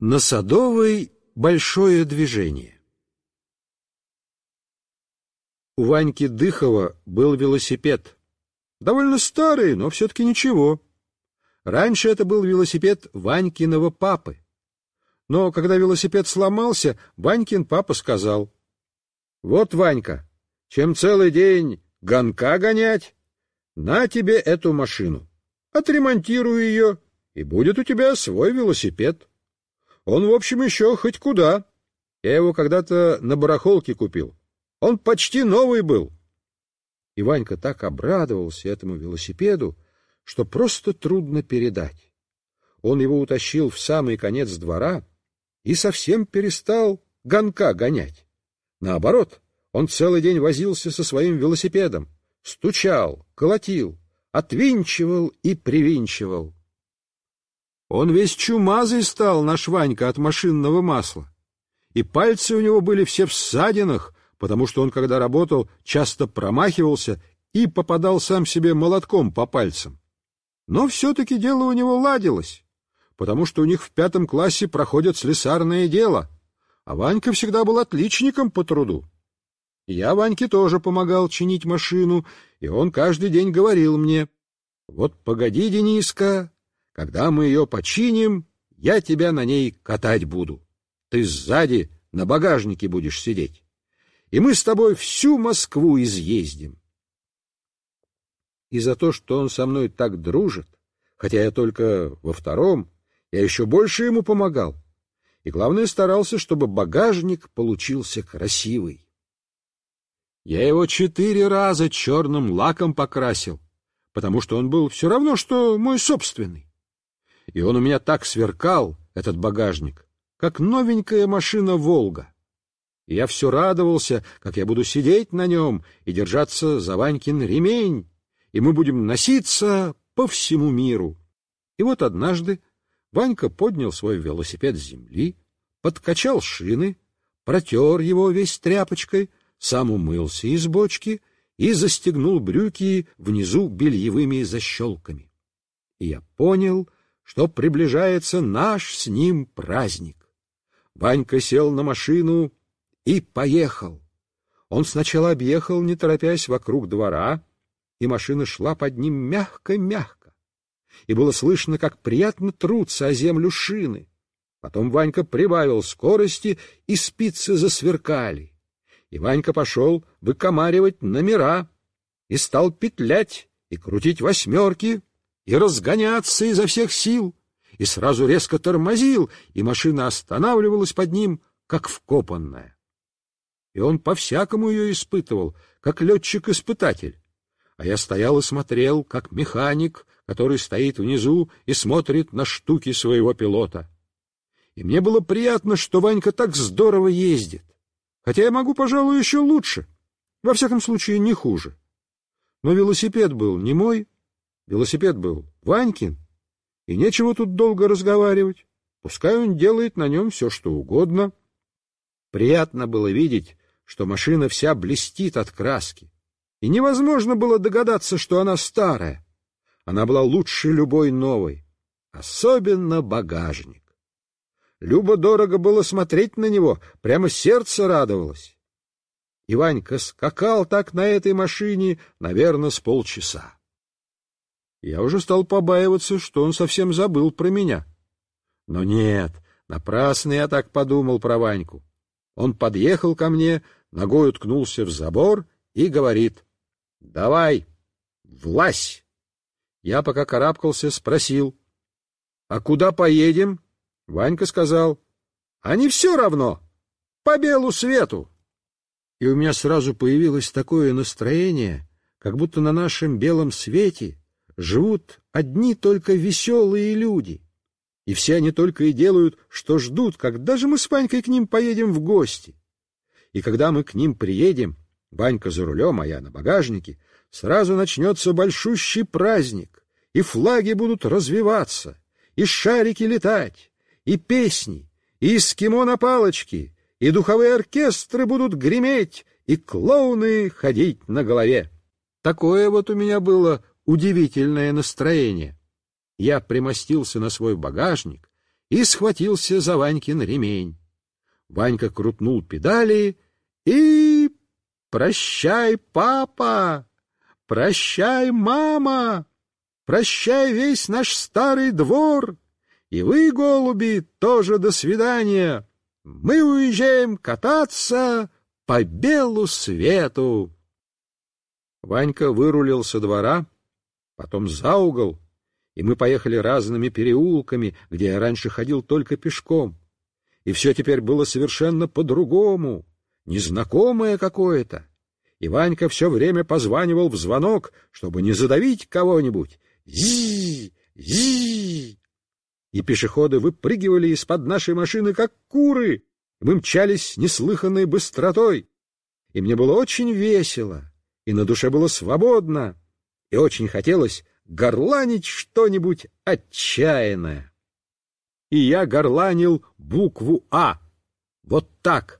На Садовой большое движение. У Ваньки Дыхова был велосипед. Довольно старый, но все-таки ничего. Раньше это был велосипед Ванькиного папы. Но когда велосипед сломался, Ванькин папа сказал: «Вот, Ванька, чем целый день гонка гонять, на тебе эту машину. Отремонтируй ее, и будет у тебя свой велосипед. Он, в общем, еще хоть куда. Я его когда-то на барахолке купил. Он почти новый был». И Ванька так обрадовался этому велосипеду, что просто трудно передать. Он его утащил в самый конец двора и совсем перестал гонка гонять. Наоборот, он целый день возился со своим велосипедом, стучал, колотил, отвинчивал и привинчивал. Он весь чумазый стал, наш Ванька, от машинного масла. И пальцы у него были все в ссадинах, потому что он, когда работал, часто промахивался и попадал сам себе молотком по пальцам. Но все-таки дело у него ладилось, потому что у них в 5 классе проходят слесарное дело, а Ванька всегда был отличником по труду. И я Ваньке тоже помогал чинить машину, и он каждый день говорил мне: «Вот погоди, Дениска, когда мы ее починим, я тебя на ней катать буду. Ты сзади на багажнике будешь сидеть, и мы с тобой всю Москву изъездим». И за то, что он со мной так дружит, хотя я только во 2-м, я еще больше ему помогал. И главное, старался, чтобы багажник получился красивый. Я его 4 раза черным лаком покрасил, потому что он был все равно, что мой собственный. И он у меня так сверкал, этот багажник, как новенькая машина «Волга». И я все радовался, как я буду сидеть на нем и держаться за Ванькин ремень, и мы будем носиться по всему миру. И вот однажды Ванька поднял свой велосипед с земли, подкачал шины, протер его весь тряпочкой, сам умылся из бочки и застегнул брюки внизу бельевыми защелками. И я понял, что приближается наш с ним праздник. Ванька сел на машину и поехал. Он сначала объехал, не торопясь, вокруг двора, и машина шла под ним мягко-мягко. И было слышно, как приятно трутся о землю шины. Потом Ванька прибавил скорости, и спицы засверкали. И Ванька пошел выкомаривать номера, и стал петлять, и крутить 8, и разгоняться изо всех сил, и сразу резко тормозил, и машина останавливалась под ним, как вкопанная. И он по-всякому ее испытывал, как летчик-испытатель. А я стоял и смотрел, как механик, который стоит внизу и смотрит на штуки своего пилота. И мне было приятно, что Ванька так здорово ездит. Хотя я могу, пожалуй, еще лучше. Во всяком случае, не хуже. Но велосипед был не мой, велосипед был Ванькин, и нечего тут долго разговаривать. Пускай он делает на нем все, что угодно. Приятно было видеть, что машина вся блестит от краски. И невозможно было догадаться, что она старая. Она была лучше любой новой. Особенно багажник. Любо-дорого было смотреть на него, прямо сердце радовалось. И Ванька скакал так на этой машине, наверное, с полчаса. Я уже стал побаиваться, что он совсем забыл про меня. Но нет, напрасно я так подумал про Ваньку. Он подъехал ко мне, ногой уткнулся в забор и говорит: «Давай, влазь!» Я, пока карабкался, спросил: «А куда поедем?» Ванька сказал: «А не все равно, по белу свету». И у меня сразу появилось такое настроение, как будто на нашем белом свете живут одни только веселые люди. И все они только и делают, что ждут, когда же мы с Ванькой к ним поедем в гости. И когда мы к ним приедем, Ванька за рулем, а я на багажнике, сразу начнется большущий праздник, и флаги будут развиваться, и шарики летать, и песни, и эскимо на палочке, и духовые оркестры будут греметь, и клоуны ходить на голове. Такое вот у меня было удивительное настроение. Я примостился на свой багажник и схватился за Ванькин ремень. Ванька крутнул педали и... «Прощай, папа! Прощай, мама! Прощай весь наш старый двор! И вы, голуби, тоже до свидания! Мы уезжаем кататься по белу свету!» Ванька вырулил со двора, потом за угол, и мы поехали разными переулками, где я раньше ходил только пешком. И все теперь было совершенно по-другому, незнакомое какое-то. И Ванька все время позванивал в звонок, чтобы не задавить кого-нибудь. Зи! Зи! И пешеходы выпрыгивали из-под нашей машины, как куры. Мы мчались с неслыханной быстротой. И мне было очень весело, и на душе было свободно, и очень хотелось горланить что-нибудь отчаянное. И я горланил букву «А». Вот так.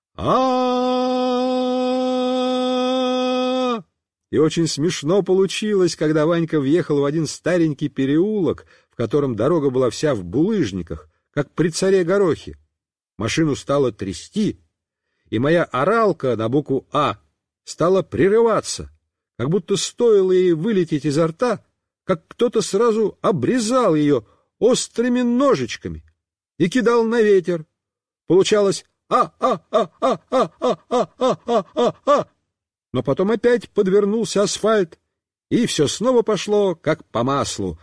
А. И очень смешно получилось, когда Ванька въехал в один старенький переулок, в котором дорога была вся в булыжниках, как при царе Горохе. Машину стало трясти, и моя оралка на букву «А» стала прерываться, как будто стоило ей вылететь изо рта, как кто-то сразу обрезал ее острыми ножичками и кидал на ветер. Получалось «а-а-а-а-а-а-а-а-а-а». Но потом опять подвернулся асфальт, и все снова пошло, как по маслу.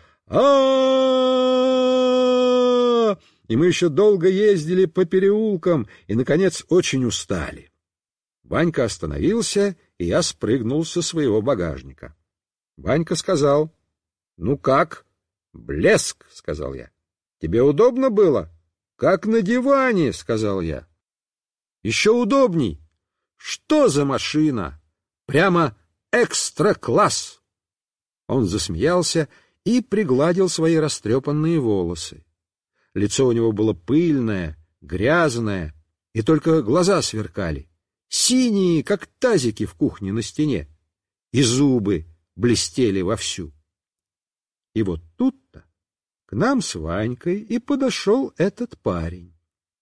А-а-а! И мы еще долго ездили по переулкам и, наконец, очень устали. Ванька остановился, и я спрыгнул со своего багажника. Ванька сказал: «Ну как?» «Блеск», — сказал я. «Тебе удобно было?» «Как на диване», — сказал я. «Еще удобней». «Что за машина? Прямо экстра-класс!» Он засмеялся и пригладил свои растрепанные волосы. Лицо у него было пыльное, грязное, и только глаза сверкали, синие, как тазики в кухне на стене, и зубы блестели вовсю. И вот тут-то к нам с Ванькой и подошел этот парень.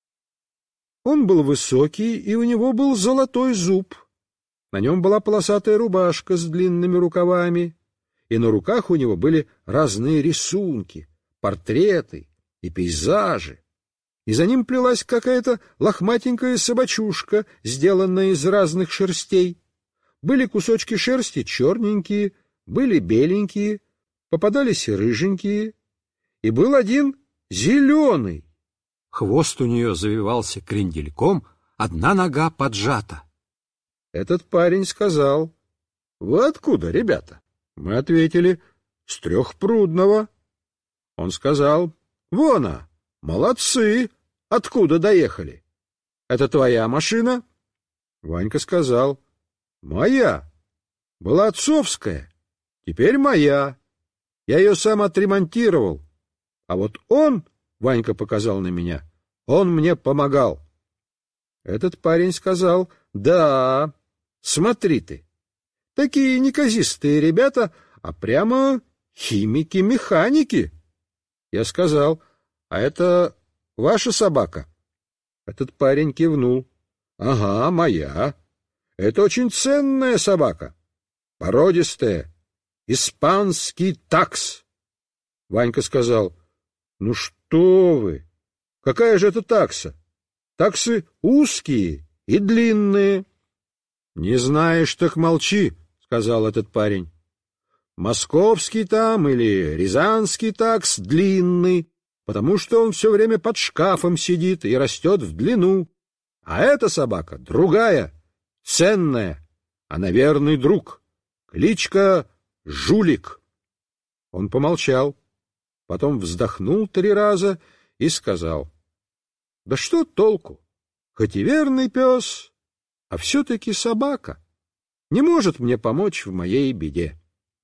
Он был высокий, и у него был золотой зуб. На нем была полосатая рубашка с длинными рукавами, и на руках у него были разные рисунки, портреты и пейзажи. И за ним плелась какая-то лохматенькая собачушка, сделанная из разных шерстей. Были кусочки шерсти черненькие, были беленькие, попадались и рыженькие, и был один зеленый. Хвост у нее завивался крендельком, одна нога поджата. Этот парень сказал: «Вы откуда, ребята?» Мы ответили: «С Трехпрудного». Он сказал: «Вон она, молодцы, откуда доехали? Это твоя машина?» Ванька сказал: «Моя. Была отцовская, теперь моя. Я ее сам отремонтировал. А вот он, — Ванька показал на меня, — он мне помогал». Этот парень сказал: «Да, смотри ты, такие неказистые ребята, а прямо химики-механики». Я сказал: «А это ваша собака?» Этот парень кивнул: «Ага, моя. Это очень ценная собака, породистая, испанский такс». Ванька сказал: «Ну что вы! Какая же это такса? Таксы узкие и длинные». «Не знаешь, так молчи», — сказал этот парень. «Московский там или рязанский такс длинный, потому что он все время под шкафом сидит и растет в длину. А эта собака другая, ценная, она верный друг. Кличка Жулик». Он помолчал, потом вздохнул 3 раза и сказал: «Да что толку? Хоть и верный пес, а все-таки собака. Не может мне помочь в моей беде».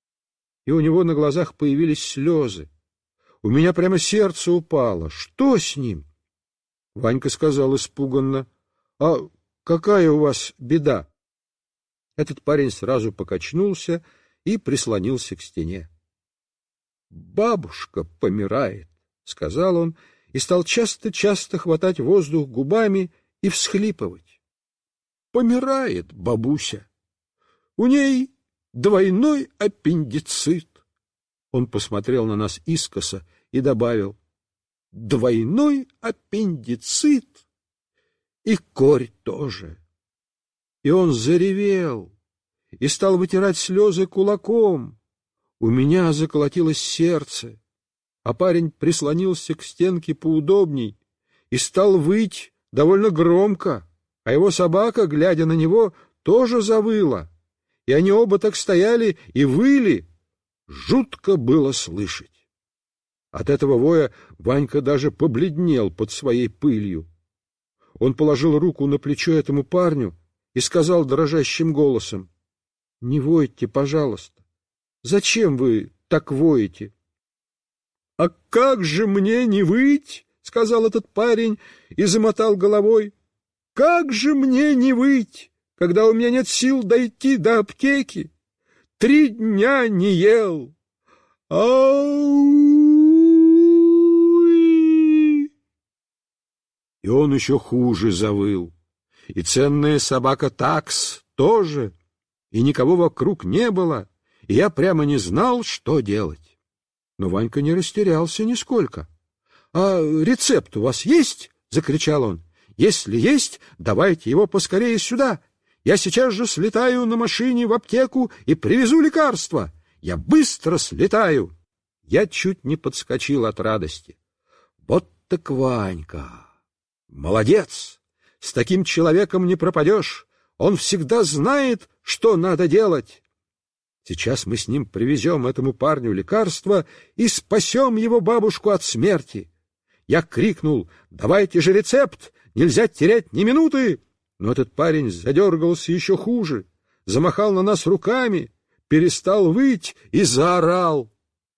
И у него на глазах появились слезы. У меня прямо сердце упало. Что с ним? Ванька сказал испуганно: «А какая у вас беда?» Этот парень сразу покачнулся и прислонился к стене. «Бабушка помирает», — сказал он и стал часто-часто хватать воздух губами и всхлипывать. Помирает бабуся. У ней двойной аппендицит. Он посмотрел на нас искоса и добавил: двойной аппендицит и корь тоже. И он заревел и стал вытирать слезы кулаком. У меня заколотилось сердце, а парень прислонился к стенке поудобней и стал выть довольно громко, а его собака, глядя на него, тоже завыла, и они оба так стояли и выли. Жутко было слышать. От этого воя Ванька даже побледнел под своей пылью. Он положил руку на плечо этому парню и сказал дрожащим голосом: — Не войте, пожалуйста. Зачем вы так воете? — А как же мне не выть? — сказал этот парень и замотал головой. — Как же мне не выть, когда у меня нет сил дойти до аптеки? 3 дня не ел. Ау! И он еще хуже завыл. И ценная собака Такс тоже. И никого вокруг не было, и я прямо не знал, что делать. Но Ванька не растерялся нисколько. — А рецепт у вас есть? — закричал он. — Если есть, давайте его поскорее сюда. Я сейчас же слетаю на машине в аптеку и привезу лекарства. Я быстро слетаю. Я чуть не подскочил от радости. Вот так Ванька! Молодец! С таким человеком не пропадешь. Он всегда знает, что надо делать. Сейчас мы с ним привезем этому парню лекарство и спасем его бабушку от смерти. Я крикнул: давайте же рецепт, нельзя терять ни минуты. Но этот парень задергался еще хуже, замахал на нас руками, перестал выть и заорал: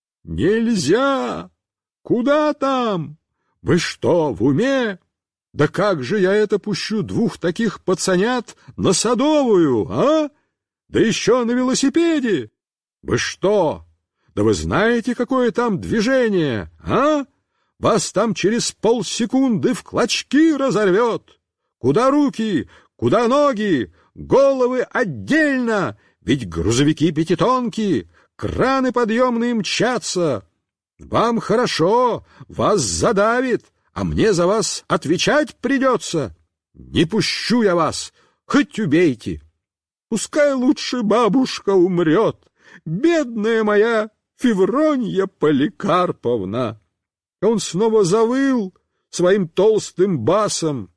нельзя! Куда там? Вы что, в уме? Да как же я это пущу 2 таких пацанят на Садовую, а? Да еще на велосипеде! Вы что? Да вы знаете, какое там движение, а? Вас там через полсекунды в клочки разорвет. Куда руки, куда ноги, головы отдельно, ведь грузовики-пятитонки, краны подъемные мчатся. Вам хорошо, вас задавит, а мне за вас отвечать придется. Не пущу я вас, хоть убейте. Пускай лучше бабушка умрет, бедная моя Февронья Поликарповна. Он снова завыл своим толстым басом.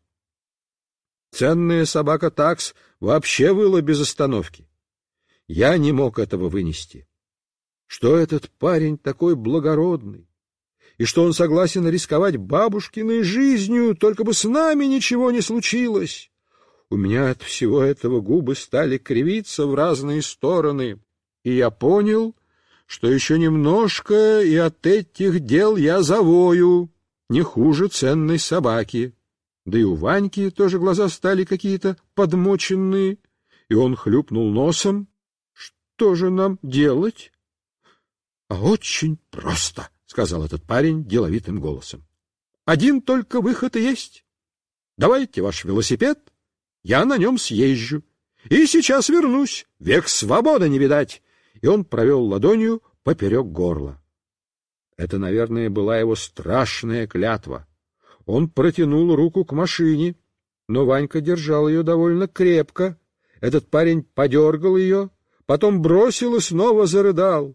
Ценная собака Такс вообще выла без остановки. Я не мог этого вынести. Что этот парень такой благородный, и что он согласен рисковать бабушкиной жизнью, только бы с нами ничего не случилось. У меня от всего этого губы стали кривиться в разные стороны, и я понял, что еще немножко, и от этих дел я завою, не хуже ценной собаки. Да и у Ваньки тоже глаза стали какие-то подмоченные, и он хлюпнул носом. Что же нам делать? — А очень просто, — сказал этот парень деловитым голосом. — Один только выход и есть. Давайте ваш велосипед, я на нем съезжу. И сейчас вернусь, век свободы не видать. И он провел ладонью поперек горла. Это, наверное, была его страшная клятва. Он протянул руку к машине, но Ванька держал ее довольно крепко. Этот парень подергал ее, потом бросил и снова зарыдал.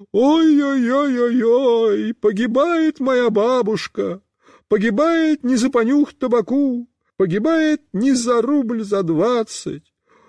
«Ой-ой-ой-ой-ой, погибает моя бабушка, погибает не за понюх табаку, погибает не за рубль за 20.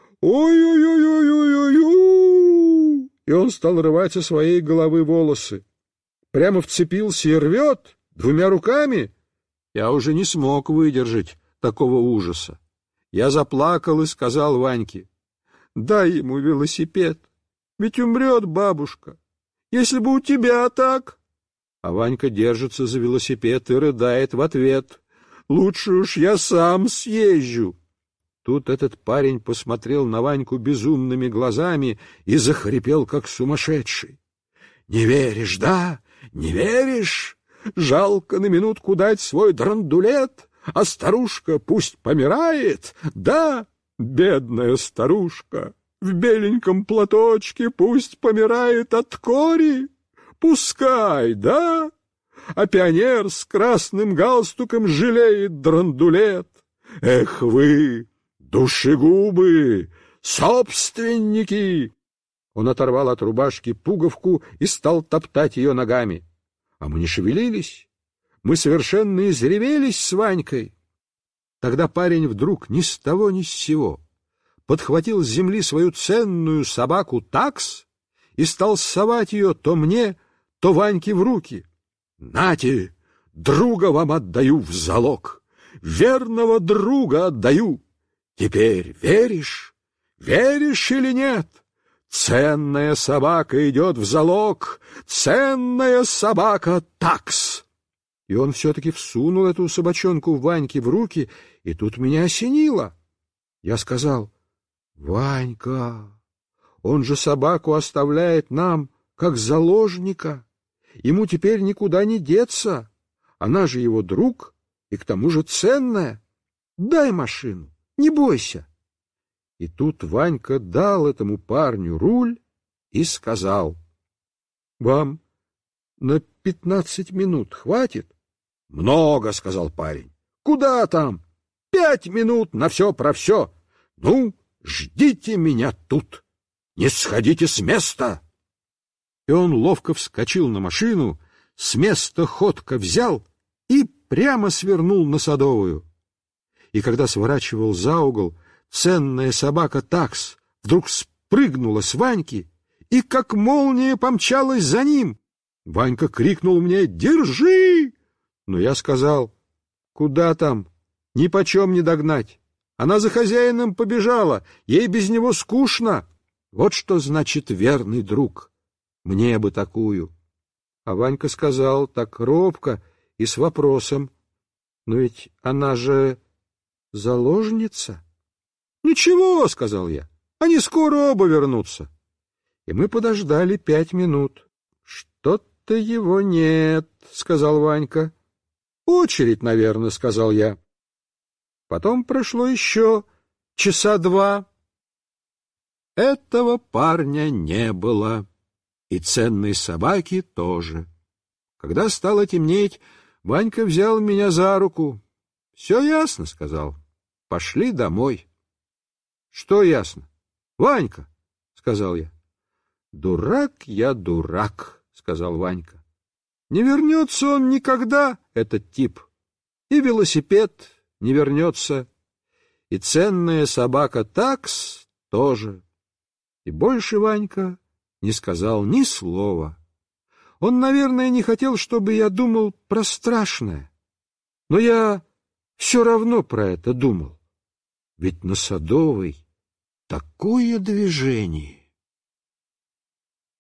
Ой-ой-ой-ой-ой-ой!» И он стал рвать со своей головы волосы. Прямо вцепился и рвет 2 руками. Я уже не смог выдержать такого ужаса. Я заплакал и сказал Ваньке: «Дай ему велосипед, ведь умрет бабушка. Если бы у тебя так...» А Ванька держится за велосипед и рыдает в ответ: «Лучше уж я сам съезжу». Тут этот парень посмотрел на Ваньку безумными глазами и захрипел, как сумасшедший. «Не веришь, да? Не веришь? Жалко на минутку дать свой драндулет, а старушка пусть помирает. Да, бедная старушка, в беленьком платочке пусть помирает от кори. Пускай, да, а пионер с красным галстуком жалеет драндулет. Эх вы, душегубы, собственники!» Он оторвал от рубашки пуговку и стал топтать ее ногами. А мы не шевелились. Мы совершенно изревелись с Ванькой. Тогда парень вдруг ни с того ни с сего подхватил с земли свою ценную собаку такс и стал совать ее то мне, то Ваньке в руки. «Нате, друга вам отдаю в залог, верного друга отдаю. Теперь веришь? Веришь или нет? Ценная собака идет в залог, ценная собака такс». И он все-таки всунул эту собачонку Ваньке в руки, и тут меня осенило. Я сказал: «Ванька, он же собаку оставляет нам, как заложника. Ему теперь никуда не деться. Она же его друг, и к тому же ценная. Дай машину, не бойся». И тут Ванька дал этому парню руль и сказал: «Вам на 15 минут хватит?» «Много», — сказал парень. «Куда там? 5 минут на все про все. Ну, ждите меня тут. Не сходите с места». И он ловко вскочил на машину, с места ходка взял и прямо свернул на Садовую. И когда сворачивал за угол, ценная собака такс вдруг спрыгнула с Ваньки и как молния помчалась за ним. Ванька крикнул мне: «Держи!» Но я сказал: «Куда там? Нипочем не догнать. Она за хозяином побежала, ей без него скучно. Вот что значит верный друг. Мне бы такую». А Ванька сказал так робко и с вопросом: «Но ведь она же заложница». «Ничего», — сказал я, — «они скоро оба вернутся». И мы подождали 5 минут. «Что-то его нет», — сказал Ванька. «Очередь, наверное», — сказал я. Потом прошло еще 2 часа. Этого парня не было, и ценной собаки тоже. Когда стало темнеть, Ванька взял меня за руку. «Все ясно», — сказал. «Пошли домой». «Что ясно?» «Ванька», — сказал я. «Дурак я, дурак», — сказал Ванька. «Не вернется он никогда, этот тип. И велосипед не вернется, и ценная собака такс тоже». И больше Ванька не сказал ни слова. Он, наверное, не хотел, чтобы я думал про страшное. Но я все равно про это думал. Ведь на Садовой такое движение.